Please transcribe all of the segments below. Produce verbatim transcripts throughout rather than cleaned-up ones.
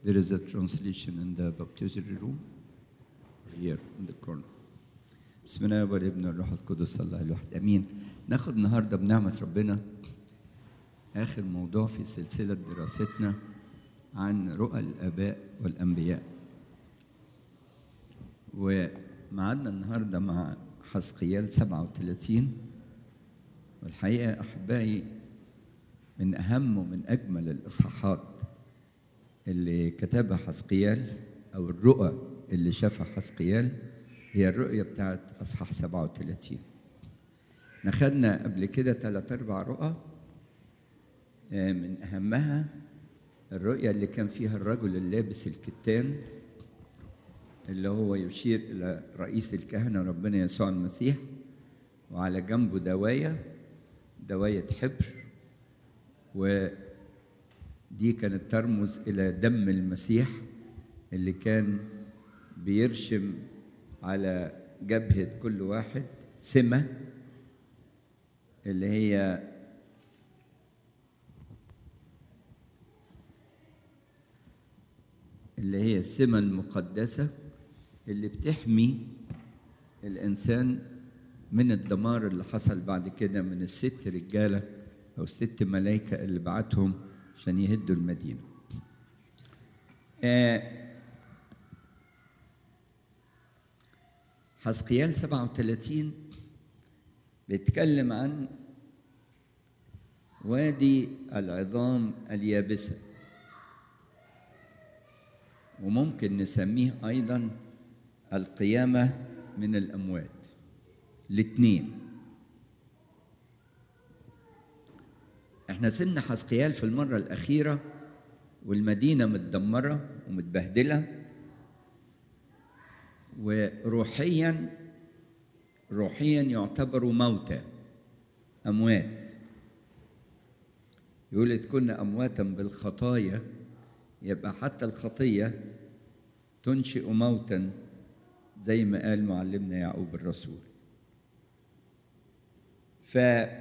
There is a translation in the baptistry room here in the corner. بسم الله والابن والروح القدس الله الواحد امين. ناخد النهارده بنعمه ربنا اخر موضوع في سلسله دراستنا عن رؤى الاباء والانبياء. ومعادنا النهارده مع حزقيال سبعة وثلاثين، والحقيقه احبائي من اهم ومن اجمل الاصحاحات اللي كتبها حزقيال او الرؤى اللي شافها حزقيال هي الرؤية بتاعت أصحاح سبعة وثلاثين. ناخدنا قبل كده ثلاث أربع رؤى، من أهمها الرؤية اللي كان فيها الرجل اللابس الكتان اللي هو يشير إلى رئيس الكهنة ربنا يسوع المسيح، وعلى جنبه دواية دواية حبر، ودي كانت ترمز إلى دم المسيح اللي كان بيرشم على جبهة كل واحد سمة اللي هي اللي هي السمة المقدسة اللي بتحمي الإنسان من الدمار اللي حصل بعد كده من الست رجالة أو الست ملايكة اللي بعتهم عشان يهدوا المدينة. آه حزقيال سبعة وثلاثين بيتكلم عن وادي العظام اليابسة، وممكن نسميه أيضا القيامة من الأموات، الاثنين. احنا سنة حزقيال في المرة الأخيرة والمدينة متدمرة ومتبهدلة، وروحيا روحيا يعتبروا موتى أموات. يقول إذ كنا أمواتا بالخطايا، يبقى حتى الخطية تنشئ موتا زي ما قال معلمنا يعقوب الرسول. ف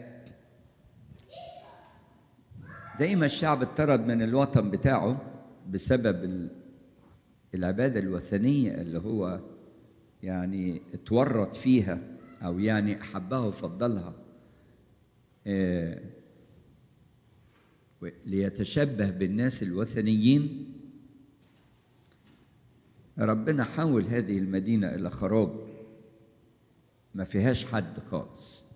زي ما الشعب اتطرد من الوطن بتاعه بسبب العبادة الوثنية اللي هو يعني اتورط فيها أو يعني أحبها وفضلها آه ليتشبه بالناس الوثنيين، ربنا حول هذه المدينة إلى خراب ما فيهاش حد خالص،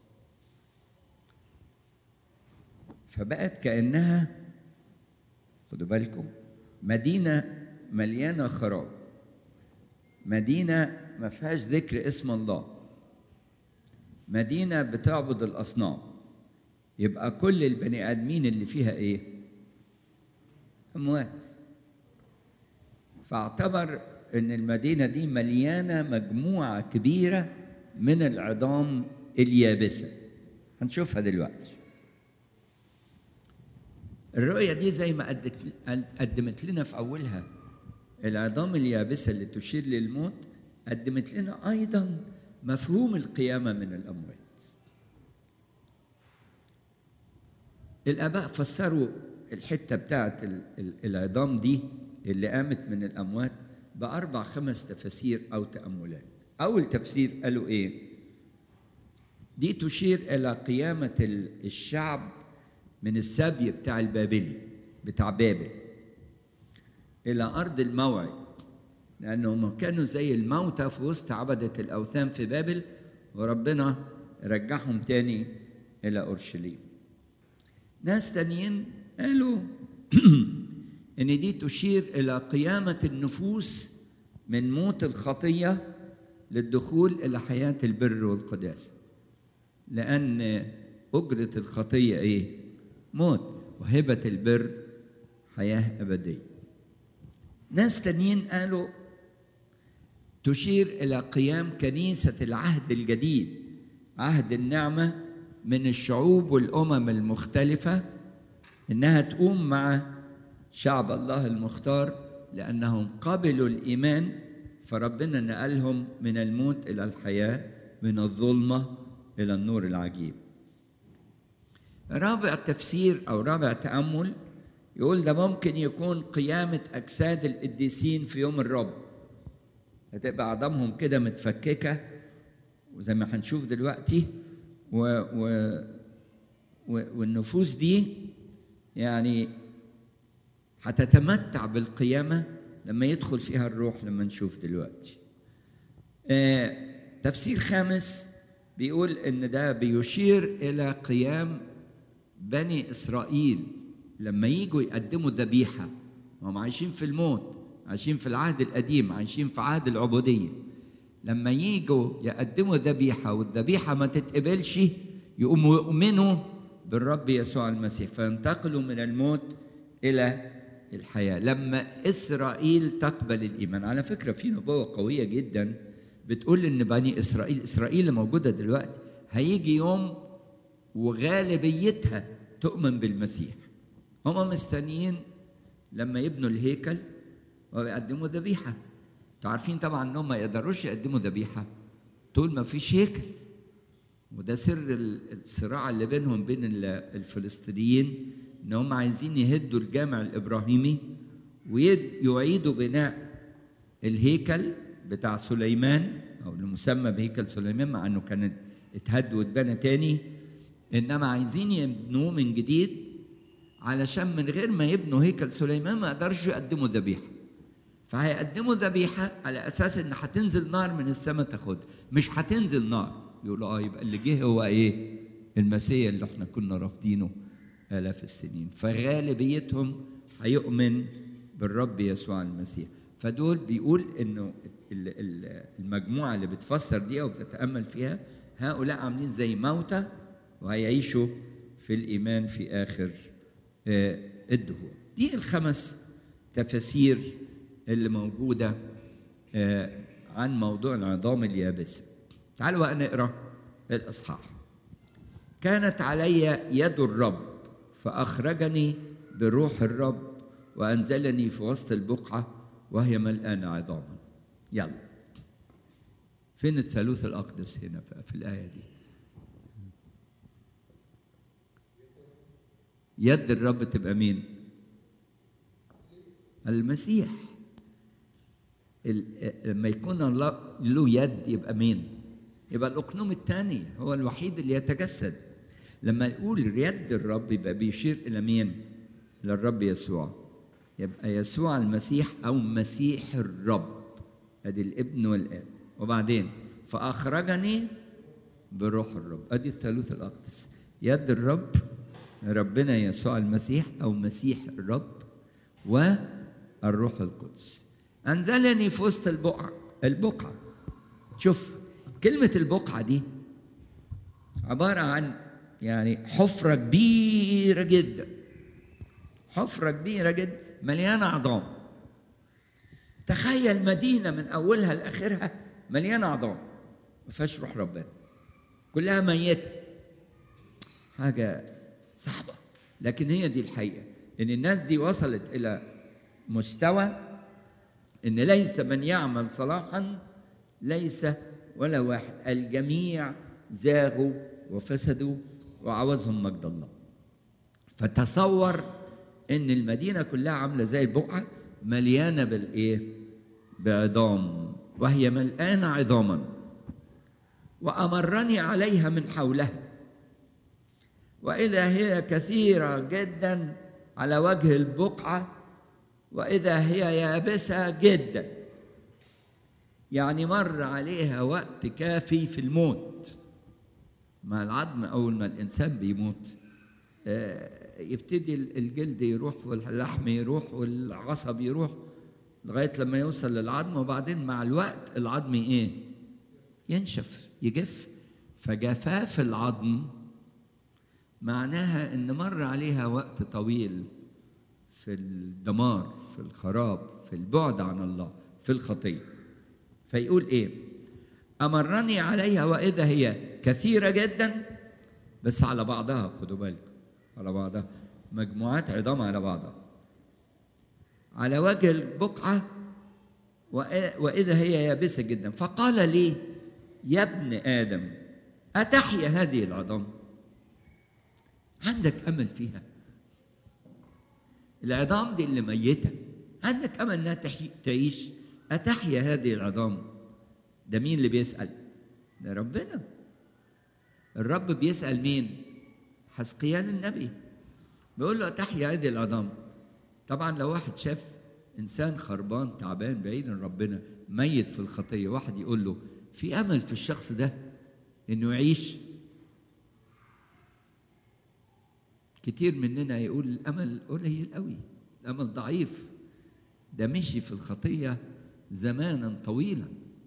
فبقت كأنها، خدوا بالكم، مدينة مليانة خراب، مدينة ما فيهاش ذكر اسم الله، مدينة بتعبد الأصنام. يبقى كل البني آدمين اللي فيها إيه؟ أموات. فاعتبر إن المدينة دي مليانة مجموعة كبيرة من العظام اليابسة، هنشوفها دلوقتي. الرؤية دي زي ما قدمت لنا في أولها العظام اليابسة اللي تشير للموت، قدمت لنا أيضا مفهوم القيامة من الأموات. الآباء فسروا الحتة بتاعت العظام دي اللي قامت من الأموات بأربع خمس تفاسير أو تأملات. أول تفسير قالوا إيه؟ دي تشير إلى قيامة الشعب من السبي بتاع البابلي بتاع بابل إلى أرض الموعد، لأنهم كانوا زي الموتى في وسط عبدة الأوثان في بابل، وربنا رجعهم تاني إلى أورشليم. ناس تانيين قالوا إن دي تشير إلى قيامة النفوس من موت الخطية للدخول إلى حياة البر والقداسة، لأن أجرة الخطية إيه؟ موت، وهبة البر حياة أبدية. ناس تانيين قالوا تشير إلى قيام كنيسة العهد الجديد، عهد النعمة، من الشعوب والأمم المختلفة، إنها تقوم مع شعب الله المختار لأنهم قبلوا الإيمان، فربنا نقلهم من الموت إلى الحياة، من الظلمة إلى النور العجيب. رابع تفسير أو رابع تأمل يقول ده ممكن يكون قيامة أجساد القديسين في يوم الرب، هتبقى عظامهم كده متفككة وزي ما هنشوف دلوقتي، و و والنفوس دي يعني هتتمتع بالقيامة لما يدخل فيها الروح، لما نشوف دلوقتي. آه تفسير خامس بيقول إن ده بيشير إلى قيام بني إسرائيل لما يجوا يقدموا ذبيحة. هم عايشين في الموت، عايشين في العهد القديم، عايشين في عهد العبودية. لما يجوا يقدموا ذبيحة والذبيحة ما تتقبلش، يقوموا يؤمنوا بالرب يسوع المسيح فينتقلوا من الموت إلى الحياة. لما إسرائيل تقبل الإيمان، على فكرة في نبوة قوية جدا بتقول إن بني إسرائيل، إسرائيل اللي موجودة دلوقتي، هيجي يوم وغالبيتها تؤمن بالمسيح. هم مستنيين لما يبنوا الهيكل ويقدموا ذبيحة. انتوا عارفين طبعا انهم ما يقدروش يقدموا ذبيحة طول ما فيش هيكل، وده سر الصراع اللي بينهم بين الفلسطينيين، ان هم عايزين يهدوا الجامع الابراهيمي ويعيدوا بناء الهيكل بتاع سليمان، او المسمى بهيكل سليمان، مع انه كانت اتهد واتبنى تاني، انما عايزين يبنوه من جديد علشان من غير ما يبنوا هيكل سليمان ما يقدرش يقدموا ذبيحه. فهيقدموا ذبيحه على اساس ان هتنزل نار من السماء تاخدها، مش هتنزل نار. يقولوا اه يبقى اللي جه هو ايه؟ المسيح اللي احنا كنا رافضينه آلاف السنين. فغالبيتهم هيؤمن بالرب يسوع المسيح. فدول بيقول انه المجموعه اللي بتفسر دي او بتتامل فيها، هؤلاء عاملين زي موتى وهيعيشوا في الايمان في اخر الدهور. دي الخمس تفاسير اللي موجوده عن موضوع العظام اليابسه. تعالوا بقى نقرا الاصحاح. كانت علي يد الرب فاخرجني بروح الرب وانزلني في وسط البقعه وهي ملآنة عظاما. يلا، فين الثالوث الأقدس هنا في الآية دي؟ يد الرب تبقى مين؟ المسيح. لما يكون الله له يد يبقى مين؟ يبقى الأقنوم الثاني هو الوحيد اللي يتجسد. لما يقول يد الرب يبقى بيشير إلى مين؟ للرب يسوع. يبقى يسوع المسيح أو مسيح الرب، أدي الابن والآب. وبعدين فأخرجني بروح الرب، أدي الثالوث الأقدس. يد الرب ربنا يسوع المسيح أو مسيح الرب، والروح القدس. أنزلني في وسط البقعة. البقعة، شوف كلمة البقعة دي عبارة عن يعني حفرة كبيرة جدا، حفرة كبيرة جدا مليانة عظام. تخيل مدينة من أولها لآخرها مليانة عظام ما فيهاش روح ربنا، كلها ميتة، حاجة صعبة. لكن هي دي الحقيقة، إن الناس دي وصلت إلى مستوى إن ليس من يعمل صلاحا، ليس ولا واحد، الجميع زاغوا وفسدوا وعوزهم مجد الله. فتصور إن المدينة كلها عاملة زي البقعة مليانة بالإيه؟ بعظام، وهي ملآنة عظاما. وأمرني عليها من حولها، وإذا هي كثيرة جدا على وجه البقعة، وإذا هي يابسة جدا. يعني مر عليها وقت كافي في الموت. مع العظم أول ما الإنسان بيموت يبتدي الجلد يروح واللحم يروح والعصب يروح لغاية لما يوصل للعظم، وبعدين مع الوقت العظم إيه؟ ينشف، يجف. فجفاف العظم معناها إن مر عليها وقت طويل في الدمار، في الخراب، في البعد عن الله، في الخطية. فيقول إيه؟ أمرني عليها وإذا هي كثيرة جدا، بس على بعضها، خدوا بالكم، على بعضها، مجموعات عظام على بعضها على وجه البقعة، وإذا هي يابسة جدا. فقال لي يا ابن آدم أتحيا هذه العظام؟ عندك أمل فيها؟ العظام دي اللي ميتة عندك أمل أنها تعيش، أتحيا هذه العظام. ده مين اللي بيسأل؟ ده ربنا. الرب بيسأل مين؟ حزقيال النبي، بيقول له أتحيا هذه العظام. طبعا لو واحد شاف إنسان خربان تعبان بعيد عن ربنا ميت في الخطية، واحد يقول له في أمل في الشخص ده إنه يعيش؟ كتير مننا يقول الأمل قليل قوي، الأمل ضعيف، ده مشي في الخطية زمانا طويلا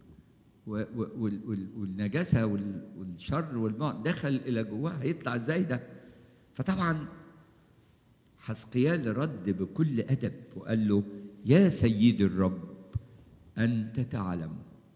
والنجاسة والشر والموت دخل إلى جواه، هيطلع ازاي ده؟ فطبعا حزقيال رد بكل أدب وقال له يا سيد الرب أنت تعلم،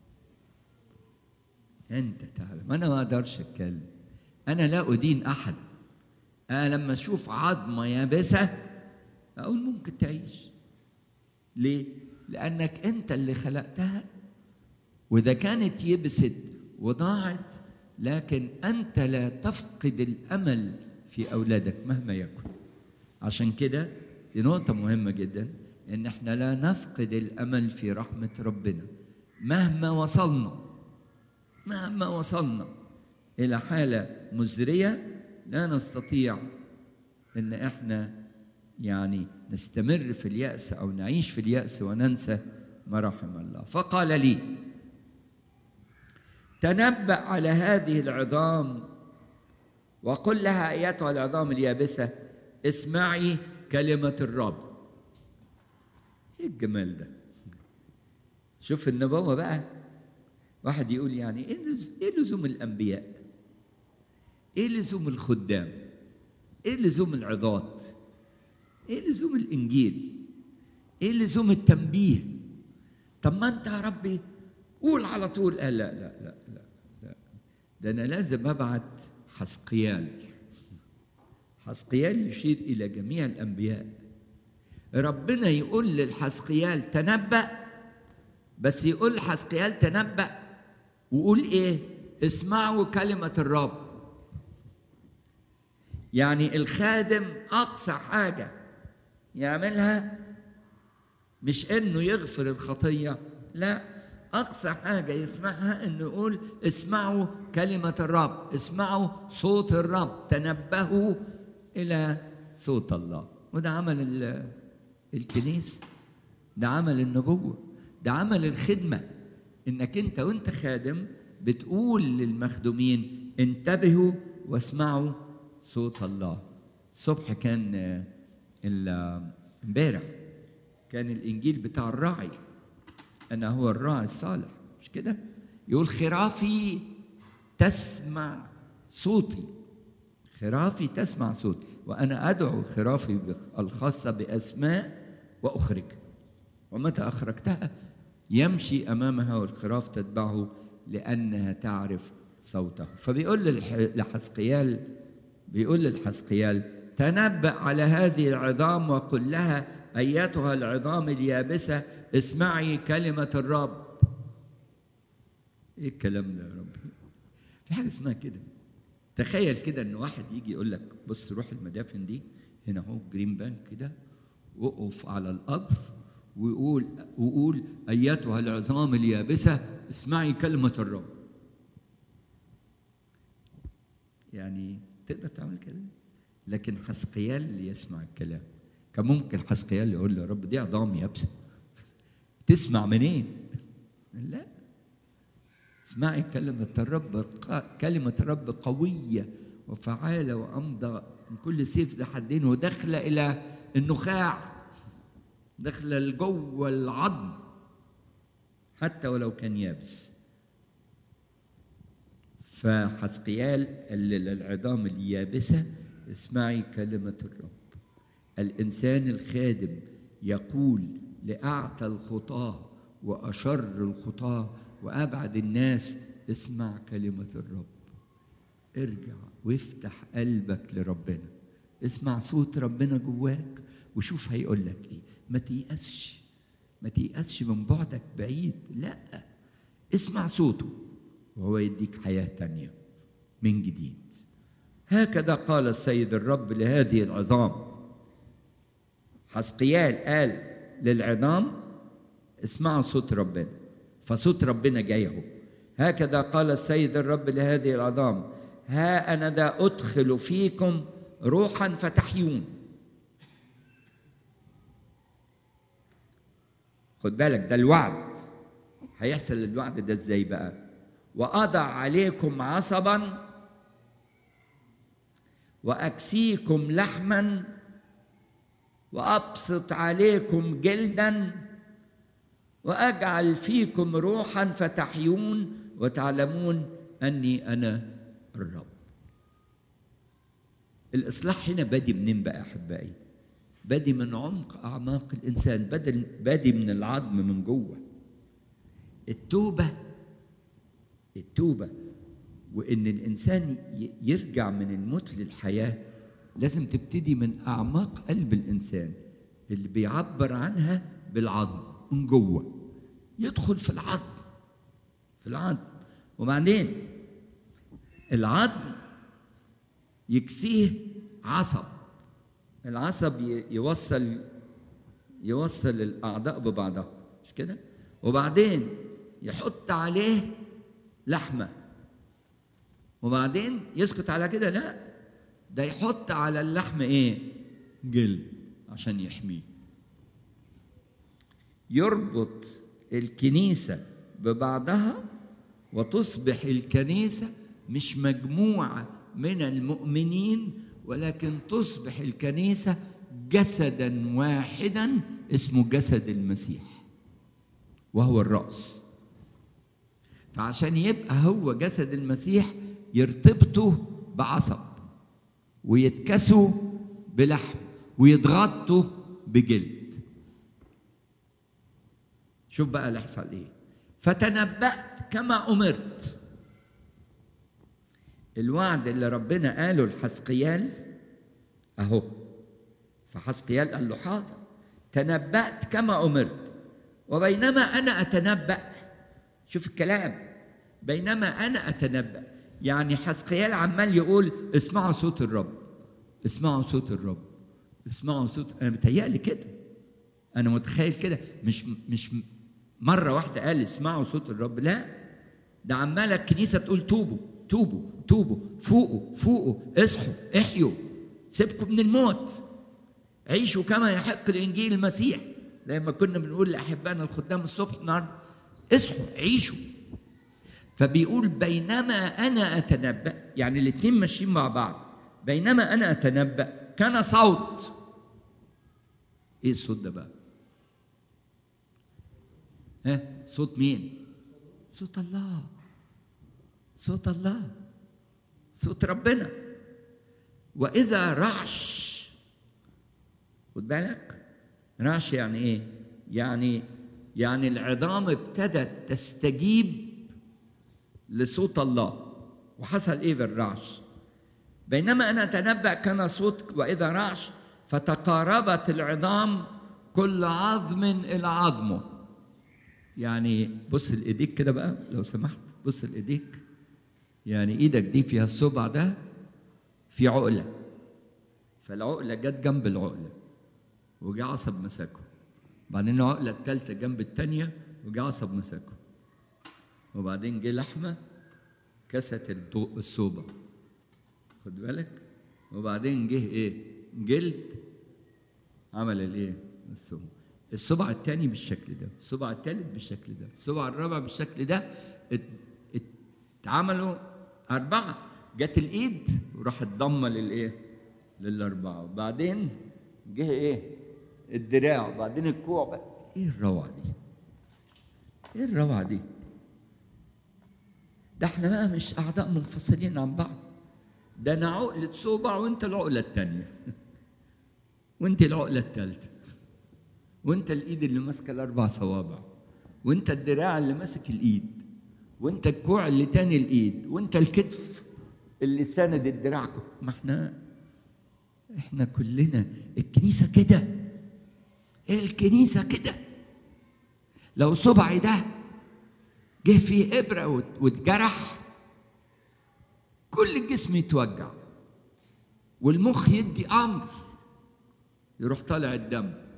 أنت تعلم. أنا ما أقدرش أتكلم، أنا لا أدين أحد. أنا لما أشوف عظمة يابسة أقول ممكن تعيش. ليه؟ لأنك أنت اللي خلقتها، وإذا كانت يبست وضاعت، لكن أنت لا تفقد الأمل في أولادك مهما يكن. عشان كده دي نقطة مهمة جدا، إن إحنا لا نفقد الأمل في رحمة ربنا مهما وصلنا، مهما وصلنا إلى حالة مزرية لا نستطيع إن إحنا يعني نستمر في اليأس أو نعيش في اليأس وننسى مراحم الله. فقال لي تنبأ على هذه العظام وقل لها أيتها العظام اليابسة اسمعي كلمة الرب. إيه الجمال ده؟ شوف النبوة بقى. واحد يقول يعني إيه لزوم الأنبياء؟ إيه لزوم الخدام؟ إيه لزوم العظات؟ إيه لزوم الإنجيل؟ إيه لزوم التنبيه؟ طب ما أنت يا ربي قول على طول. قال لا لا لا لا لا، ده أنا لازم أبعت حزقيال. حزقيال يشير إلى جميع الأنبياء. ربنا يقول للحزقيال تنبأ، بس يقول حزقيال تنبأ وقول إيه؟ اسمعوا كلمة الرب. يعني الخادم أقصى حاجة يعملها مش إنه يغفر الخطية، لا، أقصى حاجة يسمعها إنه يقول اسمعوا كلمة الرب، اسمعوا صوت الرب، تنبهوا إلى صوت الله. وده عمل الكنيسة، ده عمل النبوة، ده عمل الخدمة. إنك أنت وأنت خادم بتقول للمخدومين انتبهوا واسمعوا صوت الله. الصبح كان امبارح كان الإنجيل بتاع الراعي، أنا هو الراعي الصالح، مش كده؟ يقول خرافي تسمع صوتي، خرافي تسمع صوتي وأنا أدعو خرافي الخاصة بأسماء وأخرج، ومتى أخرجتها يمشي أمامها والخراف تتبعه لأنها تعرف صوته. فبيقول لحزقيال بيقول للحزقيال تنبأ على هذه العظام وقل لها أيتها العظام اليابسة اسمعي كلمة الرب. إيه الكلام ده يا رب؟ في حاجة اسمها كده. تخيل كده إن واحد يجي يقول لك بص روح المدافن دي هنا اهو جرين بانك كده، وقف على القبر ويقول وقول أيتها العظام اليابسة اسمعي كلمة الرب. يعني تقدر تعمل كده؟ لكن حزقيال اللي يسمع الكلام. كان ممكن حزقيال يقول له يا رب دي عظام يابسة تسمع منين؟ لا، اسمعي كلمة الرب، كلمة الرب قوية وفعالة وأمضى من كل سيف ذي حدين وداخلة إلى النخاع، داخلة لجوه العظم حتى ولو كان يابس. فحزقيال قال للعظام اليابسة اسمعي كلمة الرب. الإنسان الخادم يقول لأعتى الخطاة وأشر الخطاة وأبعد الناس اسمع كلمة الرب. ارجع وافتح قلبك لربنا، اسمع صوت ربنا جواك وشوف هيقول لك ايه. ما تيأسش، ما تيأسش من بعدك بعيد، لا، اسمع صوته وهو يديك حياة تانية من جديد. هكذا قال السيد الرب لهذه العظام. حزقيال قال للعظام اسمعوا صوت ربنا، فصوت ربنا جاي اهو. هكذا قال السيد الرب لهذه العظام: ها أنا ذا أدخل فيكم روحا فتحيون. خد بالك، ده الوعد. هيحصل الوعد ده ازاي بقى؟ وأضع عليكم عصبا وأكسيكم لحما وأبسط عليكم جلدا وأجعل فيكم روحا فتحيون وتعلمون أني أنا الرب. الإصلاح هنا بادي منين بقى يا أحبائي؟ بادي من عمق أعماق الإنسان، بادي من العظم من جوه. التوبة التوبة وإن الإنسان يرجع من الموت للحياة لازم تبتدي من أعماق قلب الإنسان اللي بيعبر عنها بالعظم من جوه، يدخل في العظم في العظم وبعدين العظم يكسيه عصب. العصب يوصل يوصل الأعضاء ببعضها، مش كده؟ وبعدين يحط عليه لحمة، وبعدين يسكت على كده؟ لا، ده يحط على اللحم ايه؟ جلد عشان يحميه. يربط الكنيسة ببعضها وتصبح الكنيسة مش مجموعة من المؤمنين، ولكن تصبح الكنيسة جسدا واحدا اسمه جسد المسيح وهو الرأس. فعشان يبقى هو جسد المسيح يرتبطوا بعصب ويتكسوا بلحم ويضغطوا بجلد. شوف بقى اللي يحصل ايه. فتنبأت كما أمرت. الوعد اللي ربنا قاله لحزقيال اهو، فحزقيال قال له حاضر. تنبأت كما أمرت وبينما أنا أتنبأ، شوف الكلام، بينما أنا أتنبأ، يعني حزقيال عمال يقول اسمعوا صوت الرب، اسمعوا صوت الرب، اسمعوا صوت. أنا متهيألي كده، أنا متخيل كده، مش مش مرة واحدة قال اسمعوا صوت الرب، لا، ده عمالة الكنيسة تقول توبوا توبوا توبوا، فوقوا فوقوا، اصحوا احيوا، سيبكم من الموت، عيشوا كما يحق الإنجيل المسيح. لما كنا بنقول لأحبائنا الخدام الصبح النهارده اصحوا عيشوا. فبيقول بينما أنا أتنبأ، يعني الاثنين ماشيين مع بعض. بينما أنا أتنبأ كان صوت. إيه الصوت ده بقى؟ ها؟ صوت مين؟ صوت الله، صوت الله، صوت ربنا. وإذا رعش، خد بالك، رعش يعني إيه؟ يعني يعني العظام ابتدت تستجيب لصوت الله. وحصل ايه بالرعش؟ بينما انا اتنبأ كان صوت واذا رعش فتقاربت العظام كل عظم الى عظمه. يعني بص لايديك كده بقى لو سمحت، بص لايديك، يعني ايدك دي فيها الصبع ده في عقله، فالعقله جت جنب العقله وجا عصب مسكه، بعدين العقله الثالثه جنب الثانيه وجا عصب مسكه، وبعدين جه لحمه كست الصوبه، خد بالك، وبعدين جه ايه؟ جلد عمل الايه؟ الصوبه. الصبع الثاني بالشكل ده، الصبع الثالث بالشكل ده، الصبع الرابع بالشكل ده، اتعملوا اربعه. جت الايد وراحت ضمه للايه؟ للاربعه، وبعدين جه ايه؟ الدراع، وبعدين الكوع بقى. ايه الروعه دي؟ ايه الروعه دي؟ ده احنا بقى مش اعضاء منفصلين عن بعض، ده انا عقله صوبع وانت العقله الثانيه وانت العقله الثالثه، وانت الايد اللي ماسكه الاربع صوابع، وانت الدراع اللي ماسك الايد، وانت الكوع اللي تاني الايد، وانت الكتف اللي ساند الدراع. ما احنا احنا كلنا الكنيسه كده، الكنيسه كده. لو صبعي ده جه فيه ابره واتجرح كل الجسم يتوجع، والمخ يدي امر يروح طالع الدم،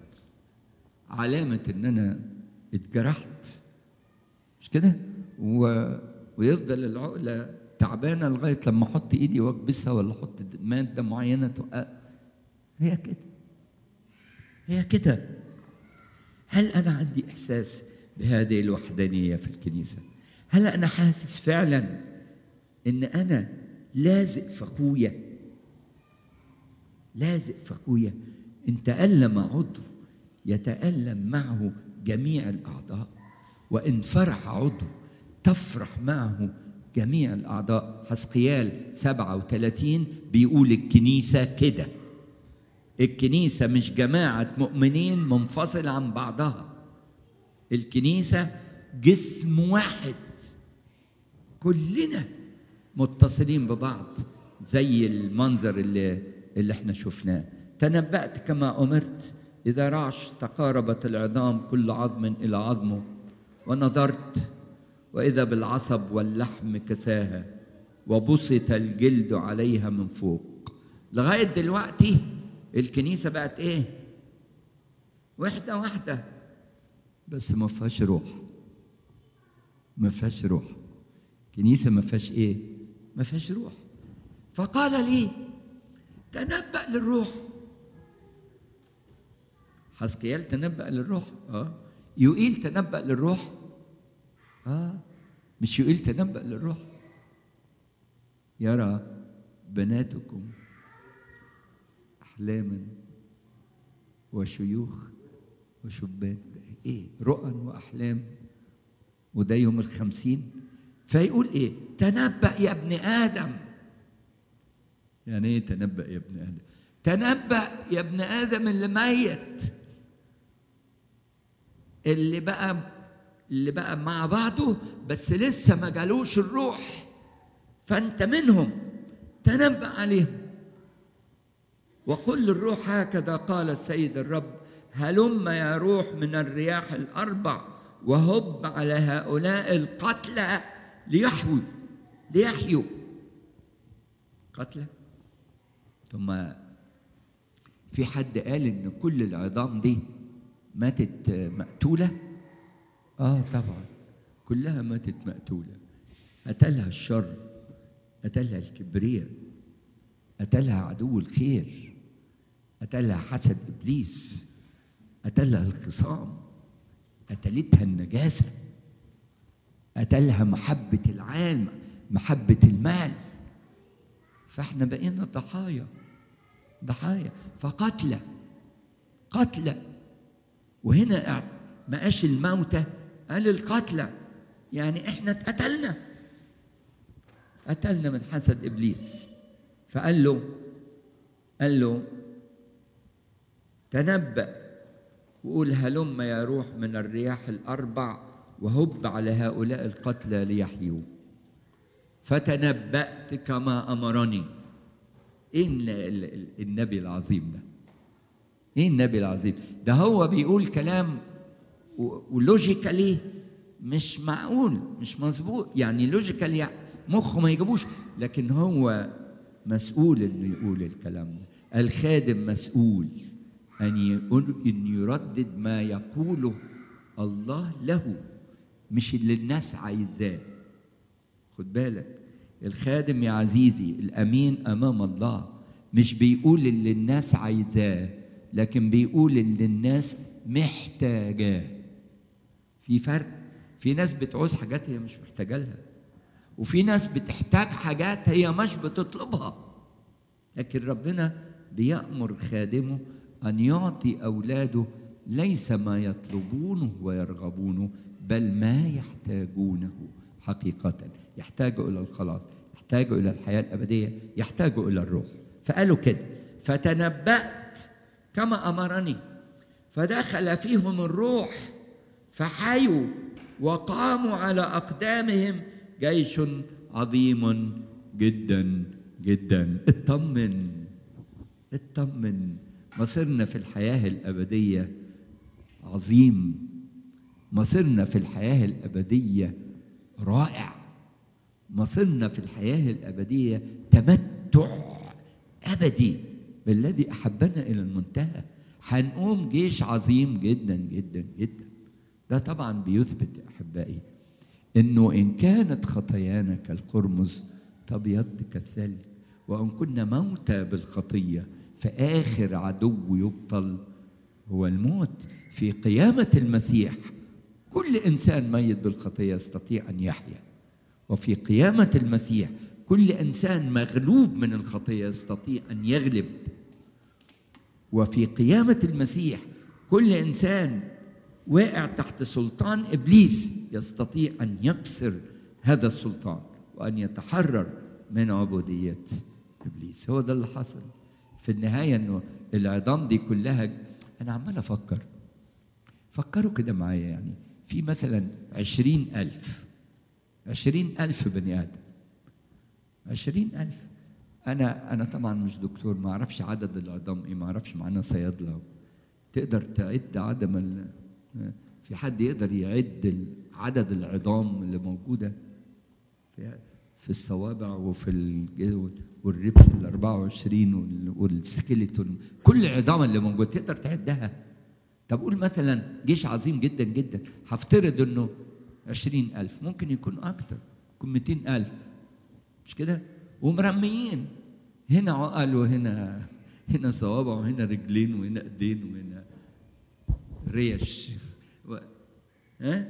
علامة إن أنا اتجرحت، مش كده؟ و... ويفضل العقلة تعبانة لغاية لما أحط إيدي وأكبسها ولا أحط مادة معينة توقف. هي كده، هي كده. هل أنا عندي إحساس بهذه الوحدانية في الكنيسة؟ هل أنا حاسس فعلا إن أنا لازق في أخويا؟ لازق في أخويا. إن تألم عضو يتألم معه جميع الأعضاء، وإن فرح عضو تفرح معه جميع الأعضاء. حزقيال سبعة وثلاثين بيقول الكنيسة كده. الكنيسة مش جماعة مؤمنين منفصلة عن بعضها، الكنيسة جسم واحد، كلنا متصلين ببعض زي المنظر اللي, اللي احنا شفناه. تنبأت كما أمرت، إذا رعش تقاربت العظام كل عظم إلى عظمه، ونظرت وإذا بالعصب واللحم كساها، وبسط الجلد عليها من فوق. لغاية دلوقتي الكنيسة بقت إيه؟ وحدة واحدة، بس ما فيهاش روح. ما فيهاش روح. كنيسة ما فيهاش إيه؟ ما فيهاش روح. فقال لي تنبأ للروح. حزقيال تنبأ للروح، اه. يوئيل تنبأ للروح، اه. مش يوئيل تنبأ للروح. يرى بناتكم أحلاما وشيوخ وشبان. ايه؟ رؤى وأحلام. وده يوم الخمسين. فيقول ايه؟ تنبأ يا ابن آدم. يعني ايه تنبأ يا ابن آدم؟ تنبأ يا ابن آدم اللي ميت، اللي بقى اللي بقى مع بعضه بس لسه ما جالوش الروح، فأنت منهم. تنبأ عليهم وقل للروح هكذا قال السيد الرب، هلم يا روح من الرياح الأربع وهب على هؤلاء القتلى ليحيوا ليحيوا قتلى. ثم في حد قال إن كل العظام دي ماتت مقتولة؟ آه طبعا كلها ماتت مقتولة. قتلها الشر، قتلها الكبرياء، قتلها عدو الخير، قتلها حسد إبليس، قتلها الخصام، قتلتها النجاسة، قتلها محبة العالم، محبة المال. فاحنا بقينا ضحايا ضحايا فقتلة قتلة. وهنا ما قاش الموتى، قال القتلة، يعني احنا اتقتلنا قتلنا من حسد إبليس. فقال له قال له تنبأ وقول هلم يا روح من الرياح الأربع وهب على هؤلاء القتلى ليحيوا. فتنبأت كما أمرني. إيه النبي العظيم ده؟ إيه النبي العظيم ده؟ هو بيقول كلام ولوجيكالي مش معقول، مش مظبوط، يعني لوجيكالي يعني مخه ما يجيبوش، لكن هو مسؤول إنه يقول الكلام ده. الخادم مسؤول أن أن يردد ما يقوله الله له، مش اللي الناس عايزاه. خد بالك، الخادم يا عزيزي الأمين أمام الله مش بيقول اللي الناس عايزاه، لكن بيقول اللي الناس محتاجاه. في فرق. في ناس بتعوز حاجات هي مش محتاجة لها، وفي ناس بتحتاج حاجات هي مش بتطلبها. لكن ربنا بيأمر خادمه أن يعطي أولاده ليس ما يطلبونه ويرغبونه، بل ما يحتاجونه حقيقة. يحتاجوا إلى الخلاص، يحتاجوا إلى الحياة الأبدية، يحتاجوا إلى الروح. فقالوا كده فتنبأت كما أمرني، فدخل فيهم الروح فحيوا وقاموا على أقدامهم جيش عظيم جدا جدا. اطمن اطمن، مصيرنا في الحياة الأبدية عظيم، مصيرنا في الحياة الأبدية رائع، مصيرنا في الحياة الأبدية تمتع أبدي بالذي أحبنا إلى المنتهى. هنقوم جيش عظيم جدا جدا جدا. ده طبعا بيثبت يا أحبائي إنه إن كانت خطايانا كالقرمز تبيض كالثلج، وإن كنا موتى بالخطية فآخر عدو يبطل هو الموت. في قيامة المسيح كل إنسان ميت بالخطية يستطيع أن يحيا، وفي قيامة المسيح كل إنسان مغلوب من الخطية يستطيع أن يغلب، وفي قيامة المسيح كل إنسان واقع تحت سلطان إبليس يستطيع أن يكسر هذا السلطان وأن يتحرر من عبودية إبليس. هو ده اللي حصل في النهاية، أنه العظام دي كلها. أنا عمال أفكر، فكروا كده معايا، يعني في مثلا عشرين ألف عشرين ألف بني آدم، عشرين ألف. أنا أنا طبعا مش دكتور، ما أعرفش عدد العظام إيه، ما أعرفش، معانا صيادلة تقدر تعد عدم ال... في حد يقدر يعد عدد العظام اللي موجودة في, في الصوابع وفي الجو والربس ال أربعة وعشرين والسكيلتون، كل العظام اللي موجودة تقدر تعدها؟ طب قول مثلا جيش عظيم جدا جدا، هفترض انه عشرين ألف، ممكن يكون أكتر، يكون مئتين ألف، مش كده؟ ومرميين، هنا عقل وهنا هنا صوابع وهنا رجلين وهنا ايدين وهنا ريش و... ها؟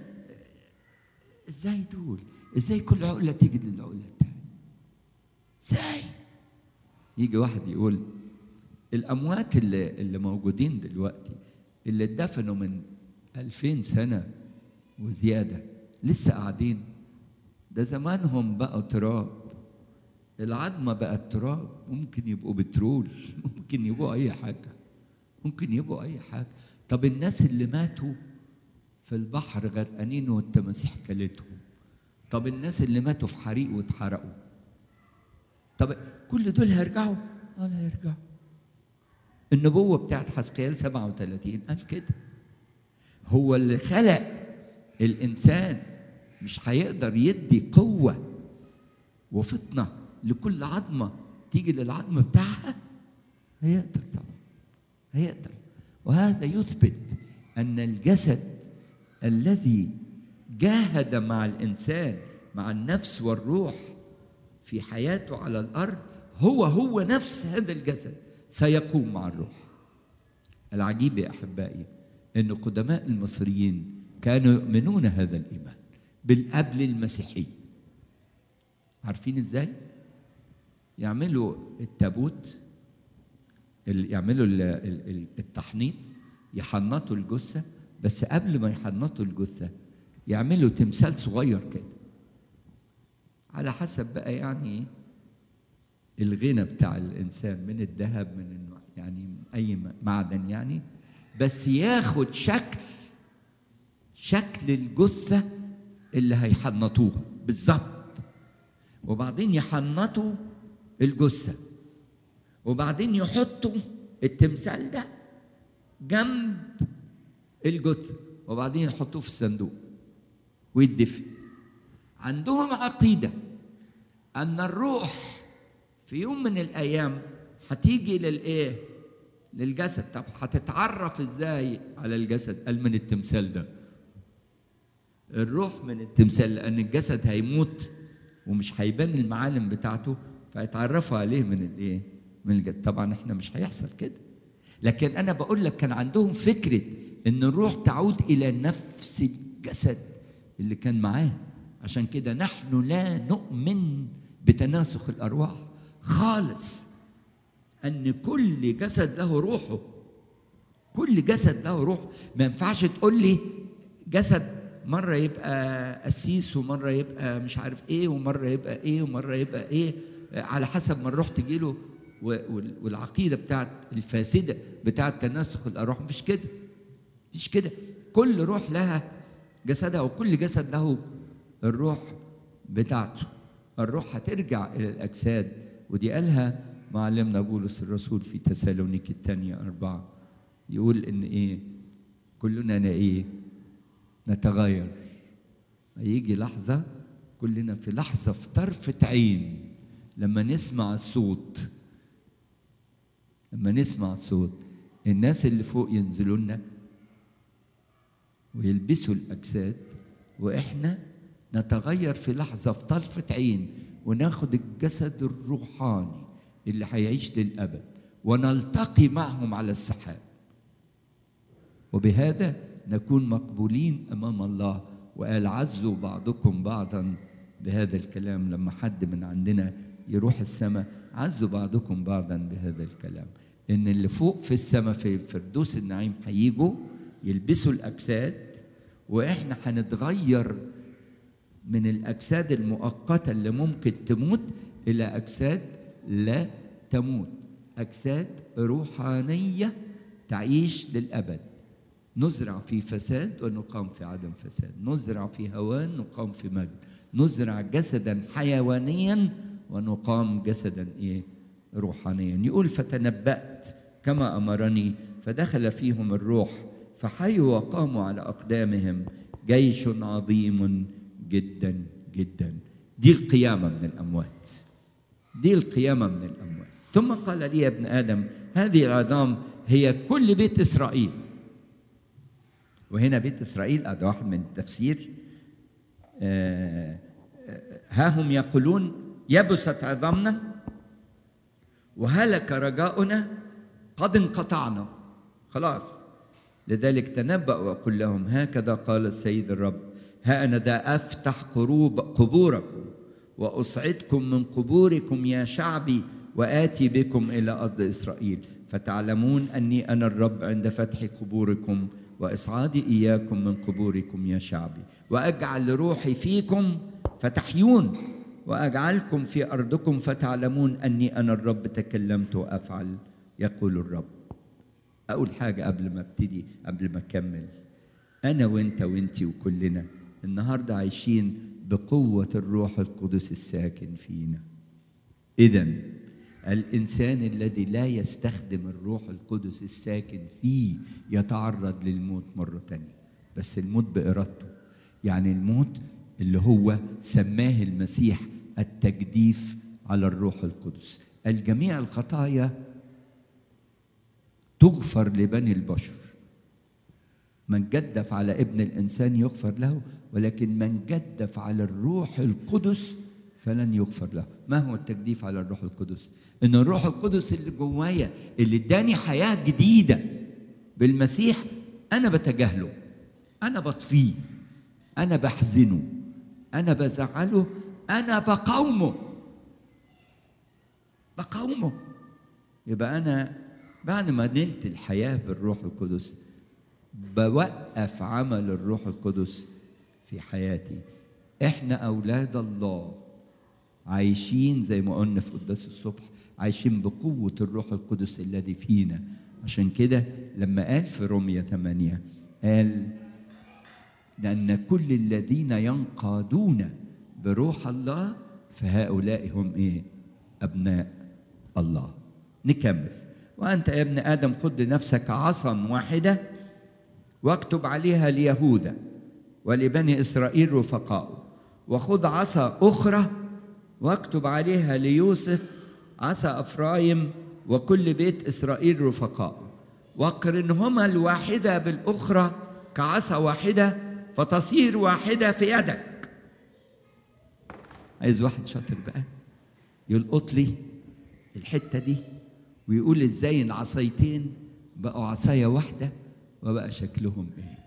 ازاي دول؟ ازاي كل عقله تيجي للعقله الثانيه؟ ازاي؟ يجي واحد يقول الاموات اللي اللي موجودين دلوقتي اللي اتدفنوا من ألفين سنه وزياده لسه قاعدين، ده زمانهم بقى تراب، العظمه بقت تراب، ممكن يبقوا بترول، ممكن يبقوا اي حاجه، ممكن يبقوا اي حاجه. طب الناس اللي ماتوا في البحر غرقانين والتماسيح كلتهم، طب الناس اللي ماتوا في حريق واتحرقوا، طب كل دول هيرجعوا؟ ولا هيرجعوا. النبوة بتاعت حزقيال سبعة وثلاثين قال كده، هو اللي خلق الإنسان مش هيقدر يدي قوة وفطنة لكل عظمة تيجي للعظم بتاعها؟ هيقدر طبعا، هيقدر. وهذا يثبت أن الجسد الذي جاهد مع الإنسان، مع النفس والروح في حياته على الأرض، هو هو نفس هذا الجسد سيقوم مع الروح. العجيب يا أحبائي أن قدماء المصريين كانوا يؤمنون هذا الإيمان بالقبل المسيحي. عارفين إزاي؟ يعملوا التابوت، يعملوا التحنيط، يحنطوا الجثة، بس قبل ما يحنطوا الجثة يعملوا تمثال صغير كده، على حسب بقى يعني الغنى بتاع الإنسان، من الذهب، من النوع يعني من أي معدن يعني، بس ياخد شكل شكل الجثة اللي هيحنطوها بالظبط، وبعدين يحنطوا الجثة، وبعدين يحطوا التمثال ده جنب الجثة، وبعدين يحطوه في الصندوق ويدفن. عندهم عقيدة أن الروح في يوم من الأيام هتيجي للإيه؟ للجسد. طب هتتعرف إزاي على الجسد؟ قال من التمثال ده. الروح من التمثال، لأن الجسد هيموت ومش هيبان المعالم بتاعته، فيتعرفوا عليه من الإيه؟ من الجسد. طبعا إحنا مش هيحصل كده، لكن أنا بقول لك كان عندهم فكرة إن الروح تعود إلى نفس الجسد اللي كان معاه. عشان كده نحن لا نؤمن بتناسخ الأرواح خالص، أن كل جسد له روحه، كل جسد له روح. ما ينفعش تقول لي جسد مرة يبقى قسيس ومرة يبقى مش عارف إيه ومرة يبقى إيه ومرة يبقى إيه، على حسب ما الروح تجيله. والعقيدة بتاعت الفاسدة بتاعت تناسخ الأرواح مفيش كده، مفيش كده. كل روح لها جسدها، وكل جسد له الروح بتاعته. الروح هترجع إلى الأجساد، ودي قالها معلمنا بولس الرسول في تسالونيكي الثانية أربعة، يقول إن إيه؟ كلنا أنا إيه؟ نتغير. هيجي لحظة كلنا في لحظة، في طرفة عين، لما نسمع الصوت، لما نسمع الصوت الناس اللي فوق ينزلوا لنا ويلبسوا الأجساد، وإحنا نتغير في لحظة، في طرفة عين، وناخد الجسد الروحاني اللي هيعيش للأبد ونلتقي معهم على السحاب، وبهذا نكون مقبولين أمام الله. وقال عزوا بعضكم بعضا بهذا الكلام. لما حد من عندنا يروح السماء، عزوا بعضكم بعضا بهذا الكلام، إن اللي فوق في السماء في فردوس النعيم هيجوا يلبسوا الأجساد، وإحنا هنتغير من الأجساد المؤقتة اللي ممكن تموت إلى أجساد لا تموت، أجساد روحانية تعيش للأبد. نزرع في فساد ونقام في عدم فساد، نزرع في هوان نقام في مجد، نزرع جسدا حيوانيا ونقام جسدا إيه؟ روحانيا. يقول فتنبأت كما أمرني فدخل فيهم الروح فحيوا وقاموا على أقدامهم جيش عظيم جدا جدا. دي القيامة من الأموات، دي القيامة من الأموات. ثم قال لي يا ابن آدم هذه العظام هي كل بيت إسرائيل. وهنا بيت إسرائيل هذا واحد من التفسير. آه ها هم يقولون يبست عظامنا وهلك رجاؤنا، قد انقطعنا خلاص. لذلك تنبأ وقل لهم هكذا قال السيد الرب، ها أنا ذا أفتح قروب قبوركم وأصعدكم من قبوركم يا شعبي وآتي بكم إلى أرض إسرائيل، فتعلمون أني أنا الرب عند فتح قبوركم وإصعادي إياكم من قبوركم يا شعبي، وأجعل روحي فيكم فتحيون وأجعلكم في أرضكم فتعلمون أني أنا الرب تكلمت وأفعل يقول الرب. أقول حاجة قبل ما ابتدي، قبل ما أكمل. أنا وأنت وأنتي وكلنا النهاردة عايشين بقوة الروح القدس الساكن فينا. إذن الإنسان الذي لا يستخدم الروح القدس الساكن فيه يتعرض للموت مرة تانية، بس الموت بإرادته. يعني الموت اللي هو سماه المسيح التجديف على الروح القدس. الجميع الخطايا تغفر لبني البشر، من جدف على ابن الإنسان يغفر له، ولكن من جدف على الروح القدس فلن يغفر له. ما هو التجديف على الروح القدس؟ إن الروح القدس اللي جوايا اللي اداني حياة جديدة بالمسيح أنا بتجاهله، أنا بطفيه، أنا بحزنه، أنا بزعله، أنا بقاومه بقاومه يبقى أنا بعد ما نلت الحياة بالروح القدس بوقف عمل الروح القدس في حياتي. إحنا أولاد الله عايشين زي ما قلنا في قداس الصبح، عايشين بقوة الروح القدس الذي فينا. عشان كده لما قال في رومية ثمانية قال لأن كل الذين ينقادون بروح الله فهؤلاء هم إيه؟ أبناء الله. نكمل. وأنت يا ابن آدم خذ لنفسك عصا واحدة واكتب عليها ليهوذا ولبني إسرائيل رفقاء، وخذ عصا أخرى واكتب عليها ليوسف عصا أفرايم وكل بيت إسرائيل رفقاء، واقرنهما الواحدة بالأخرى كعصا واحدة فتصير واحدة في يدك. عايز واحد شاطر بقى يلقط لي الحتة دي ويقول ازاي العصايتين بقوا عصاية واحدة وبقى شكلهم ايه.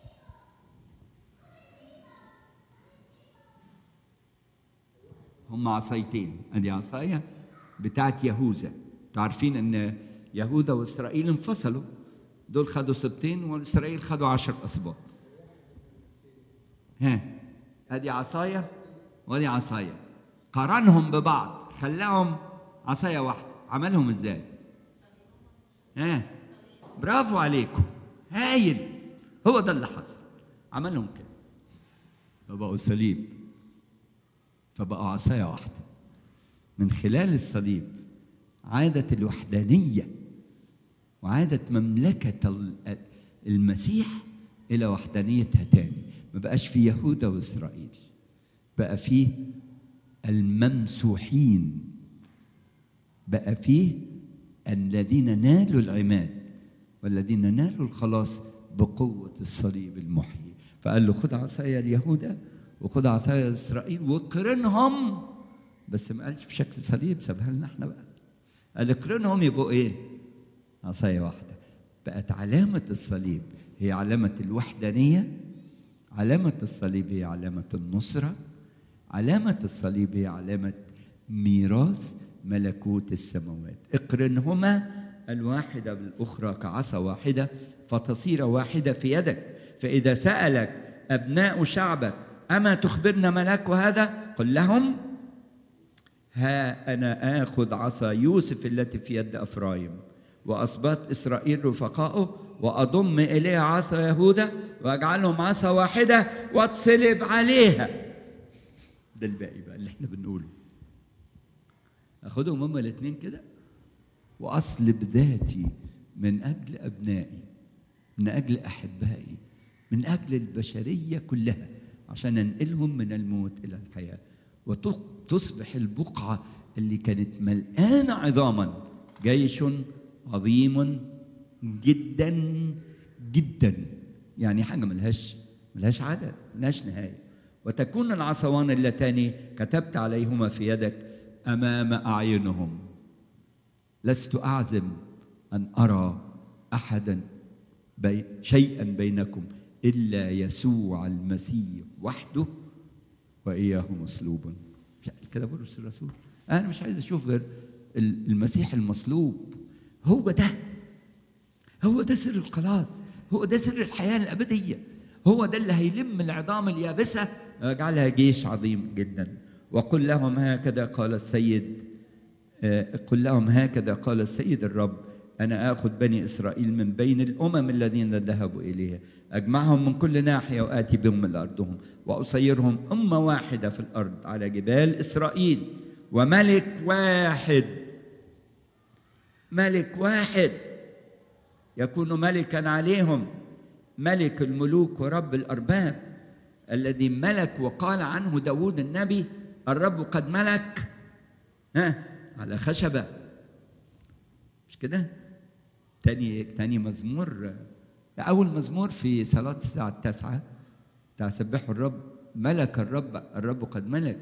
هم عصايتين، ادي عصاية بتاعت يهوذا. تعرفين ان يهوذا واسرائيل انفصلوا، دول خدوا سبطين واسرائيل خدوا عشر اسباط. ها ادي عصاية وادي عصاية، قارنهم ببعض خلاهم عصاية واحدة. عملهم ازاي؟ ها برافو عليكم، هايل، هو ده اللي حصل. عملهم كده فبقوا صليب، فبقوا عصاية واحدة. من خلال الصليب عادت الوحدانية وعادت مملكة المسيح إلى وحدانيتها تاني. ما بقاش في يهوذا وإسرائيل، بقى فيه الممسوحين، بقى فيه الذين نالوا العماد والذين نالوا الخلاص بقوة الصليب المحيي. فقال له خد عصايا اليهوذا وخد عصايا إسرائيل وقرنهم، بس ما قالش في شكل صليب، سابها لنا احنا بقى. قال اقرنهم يبقوا ايه؟ عصايا واحدة. بقت علامة الصليب هي علامة الوحدانية، علامة الصليب هي علامة النصرة، علامة الصليب هي علامة ميراث ملكوت السماوات. اقرنهما الواحدة بالأخرى كعصا واحدة فتصير واحدة في يدك، فإذا سألك أبناء شعبك أما تخبرنا ملاك هذا؟ قل لهم ها أنا آخذ عصا يوسف التي في يد أفرايم وأسباط إسرائيل رفقائه وأضم إليها عصا يهوذا وأجعلهم عصا واحدة واتصلب عليها. ده الباقي بقى اللي احنا بنقوله. أخدهم هما الاثنين كده وأصلب ذاتي من أجل أبنائي، من أجل أحبائي، من أجل البشرية كلها، عشان أنقلهم من الموت إلى الحياة، وتصبح البقعة اللي كانت ملآنة عظاما جيش عظيم جدا جدا، يعني حاجة ملهاش ملهاش عدد، ملهاش نهاية. وتكون العصوان اللتان كتبت عليهما في يدك أمام أعينهم. لست أعزم أن أرى أحدا بي شيئا بينكم إلا يسوع المسيح وحده وإياه مصلوبا. كده بولس الرسول، أنا مش عايز أشوف غير المسيح المصلوب. هو ده هو ده سر الخلاص، هو ده سر الحياة الأبدية، هو ده اللي هيلم العظام اليابسة ويجعلها جيش عظيم جدا. وقل لهم هكذا قال السيد قل لهم هكذا قال السيد الرب أنا آخذ بني إسرائيل من بين الأمم الذين ذهبوا إليها، أجمعهم من كل ناحية وآتي بهم إلى أرضهم وأصيرهم أمة واحدة في الأرض على جبال إسرائيل، وملك واحد ملك واحد يكون ملكا عليهم، ملك الملوك ورب الأرباب، الذي ملك وقال عنه داود النبي الرب قد ملك ها على خشبة. مش كده؟ تاني تاني مزمور، أول مزمور في صلاة الساعة التاسعة بتاع سبحوا الرب، ملك الرب الرب قد ملك،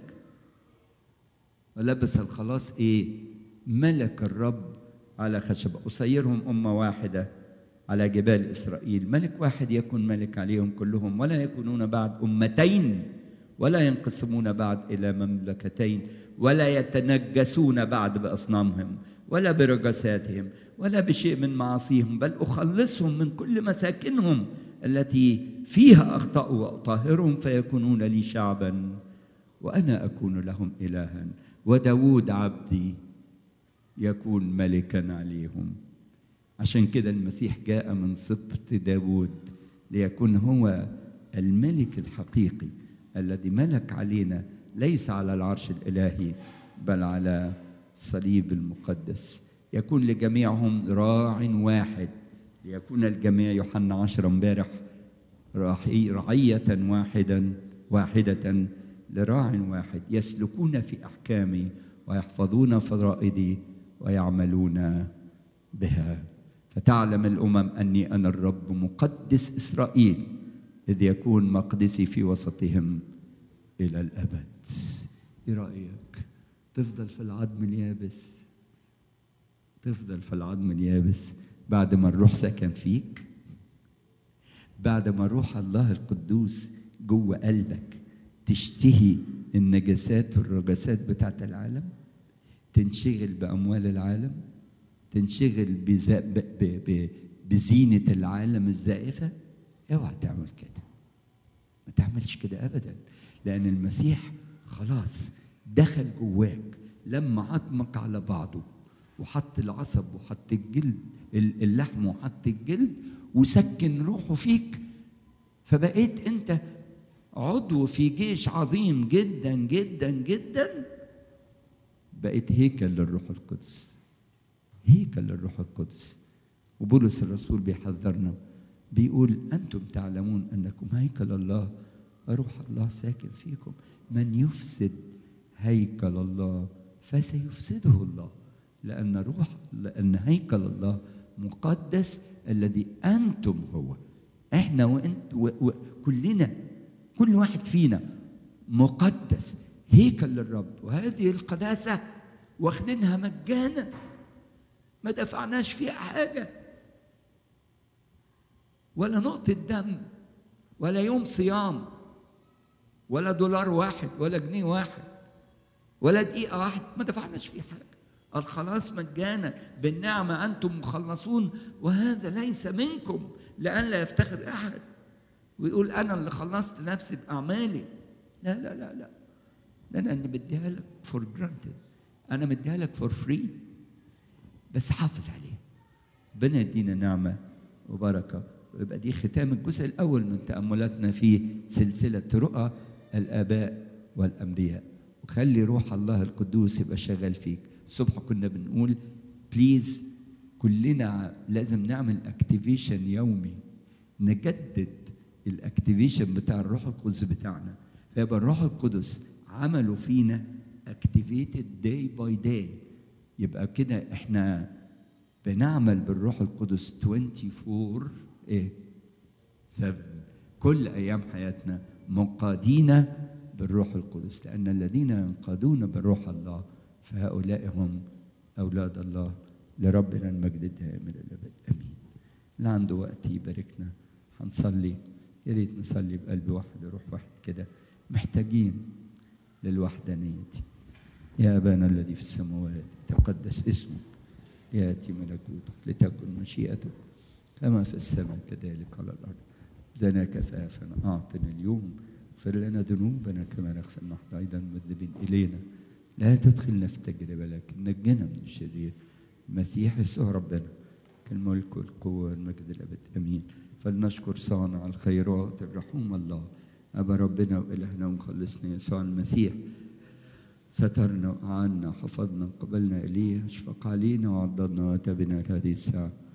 ولبس الخلاص إيه؟ ملك الرب على خشبة، أصيرهم أمة واحدة على جبال إسرائيل، ملك واحد يكون ملك عليهم كلهم، ولا يكونون بعد أمتين ولا ينقسمون بعد إلى مملكتين، ولا يتنجسون بعد بأصنامهم ولا برجساتهم ولا بشيء من معاصيهم، بل أخلصهم من كل مساكنهم التي فيها أخطأوا وأطهرهم فيكونون لي شعبا وأنا أكون لهم إلها، وداود عبدي يكون ملكا عليهم. عشان كده المسيح جاء من سبط داود ليكون هو الملك الحقيقي الذي ملك علينا، ليس على العرش الإلهي بل على الصليب المقدس. يكون لجميعهم راع واحد، ليكون الجميع يوحنا عشرة امبارح رعية واحدا واحدة لراع واحد، يسلكون في أحكامي ويحفظون فرائضي ويعملون بها، فتعلم الأمم أني أنا الرب مقدس إسرائيل، إذ يكون مقدسي في وسطهم إلى الأبد. إيه رأيك؟ تفضل في العظم اليابس، تفضل في العظم اليابس بعد ما الروح سكن فيك، بعد ما روح الله القدوس جوه قلبك تشتهي النجاسات والرجسات بتاعت العالم، تنشغل بأموال العالم، تنشغل بزينة العالم الزائفة. اوعى تعمل كده، ما تعملش كده أبدا، لأن المسيح خلاص دخل جواك لما عظمك على بعضه وحط العصب وحط الجلد اللحم وحط الجلد وسكن روحه فيك، فبقيت أنت عضو في جيش عظيم جدا جدا جدا، بقيت هيكل للروح القدس، هيكل للروح القدس. وبولس الرسول بيحذرنا بيقول أنتم تعلمون أنكم هيكل الله وروح الله ساكن فيكم، من يفسد هيكل الله فسيفسده الله، لأن روح لأن هيكل الله مقدس الذي أنتم هو. إحنا وأنت وكلنا، كل واحد فينا مقدس، هيكل للرب، وهذه القداسة واخدينها مجانا، ما دفعناش فيها حاجة، ولا نقطة دم، ولا يوم صيام، ولا دولار واحد، ولا جنيه واحد، ولا دقيقة واحد، ما دفعناش فيه حاجة. الخلاص مجانا، بالنعمة أنتم مخلصون، وهذا ليس منكم لأن لا يفتخر أحد ويقول أنا اللي خلصت نفسي بأعمالي. لا لا لا لا، ده أنا اللي بديها لك فور جرانتد، أنا مديها لك فور فري، بس حافظ عليها. ربنا يدينا نعمة وبركة. ويبقى دي ختام الجزء الأول من تأملاتنا في سلسلة رؤى الآباء والأنبياء. وخلي روح الله القدوس يبقى شغال فيك. الصبح كنا بنقول بليز كلنا لازم نعمل اكتيفيشن يومي، نجدد الاكتيفيشن بتاع الروح القدس بتاعنا، فيبقى الروح القدس عمله فينا اكتيفيتد داي باي داي. يبقى كده احنا بنعمل بالروح القدس أربعة وعشرين ايه سبعة، كل ايام حياتنا منقادين بالروح القدس، لان الذين ينقادون بالروح الله فهؤلاء هم اولاد الله، لربنا المجد دائم الى الابد امين. اللي عنده وقت يباركنا، هنصلي. يا ريت نصلي بقلب واحد وروح واحد كده، محتاجين للوحدانيه دي. يا ابانا الذي في السماوات تقدس اسمك، ياتي ملكوتك، لتكن مشيئتك كما في السماء كذلك على الارض. زنا كفافنا اعطنا اليوم، اغفر لنا ذنوبنا كما نغفر نحن ايضا المذنبين الينا، لا تدخلنا في تجربه لكن نجنا من الشرير. المسيح يسوع ربنا الملك والقوه والمجد الابد امين. فلنشكر صانع الخيرات الرحوم الله ابا ربنا والهنا ومخلصنا يسوع المسيح، سترنا وأعنا، حفظنا، قبلنا إليه، أشفق علينا وعضدنا وتبنا هذه الساعة.